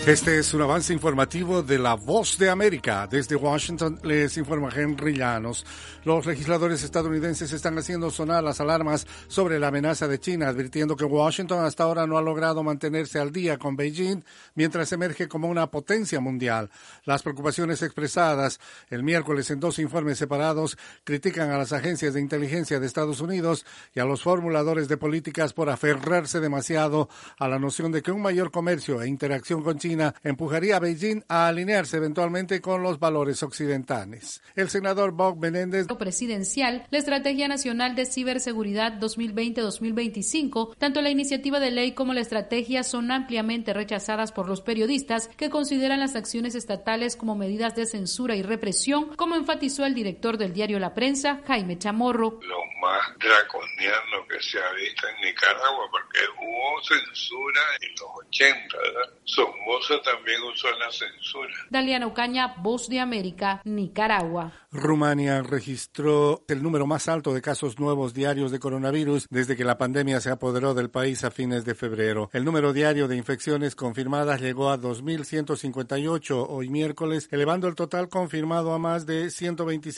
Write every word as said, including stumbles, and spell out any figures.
Este es un avance informativo de La Voz de América. Desde Washington les informa Henry Llanos. Los legisladores estadounidenses están haciendo sonar las alarmas sobre la amenaza de China, advirtiendo que Washington hasta ahora no ha logrado mantenerse al día con Beijing mientras emerge como una potencia mundial. Las preocupaciones expresadas el miércoles en dos informes separados critican a las agencias de inteligencia de Estados Unidos y a los formuladores de políticas por aferrarse demasiado a la noción de que un mayor comercio e interacción con China empujaría a Beijing a alinearse eventualmente con los valores occidentales. El senador Bob Menéndez presidencial, la Estrategia Nacional de Ciberseguridad dos mil veinte a dos mil veinticinco, tanto la iniciativa de ley como la estrategia son ampliamente rechazadas por los periodistas que consideran las acciones estatales como medidas de censura y represión, como enfatizó el director del diario La Prensa, Jaime Chamorro. Lo más draconiano que se ha visto en Nicaragua, porque hubo censura en los ochenta, ¿verdad? Somoza también usó la censura. Daliana Ocaña, Voz de América, Nicaragua. Rumania registró el número más alto de casos nuevos diarios de coronavirus desde que la pandemia se apoderó del país a fines de febrero. El número diario de infecciones confirmadas llegó a dos mil ciento cincuenta y ocho hoy miércoles, elevando el total confirmado a más de ciento veinticinco